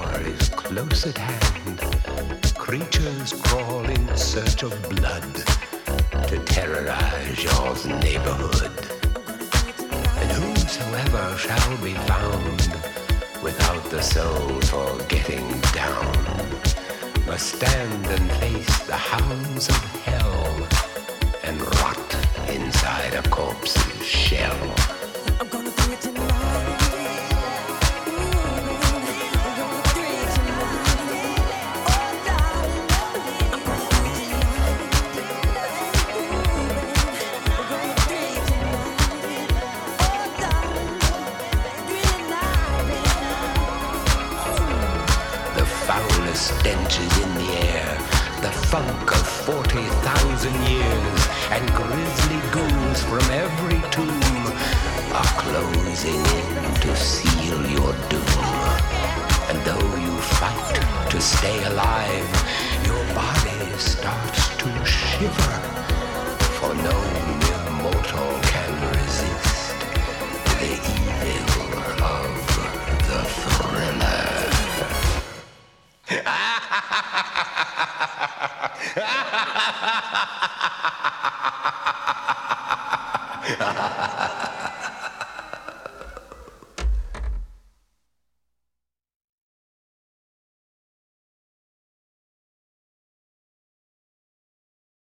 hour is close at hand. Creatures crawl in search of blood to terrorize your neighborhood. And whosoever shall be found without the soul for getting down must stand and face the hounds of hell and rot inside a corpse's shell. I'm gonna do it tonight. Stench is in the air, the funk of 40,000 years, and grisly ghouls from every tomb are closing in to seal your doom. And though you fight to stay alive, your body starts to shiver, for no mere mortal can resist the evil of the thriller. Ha ha ha ha!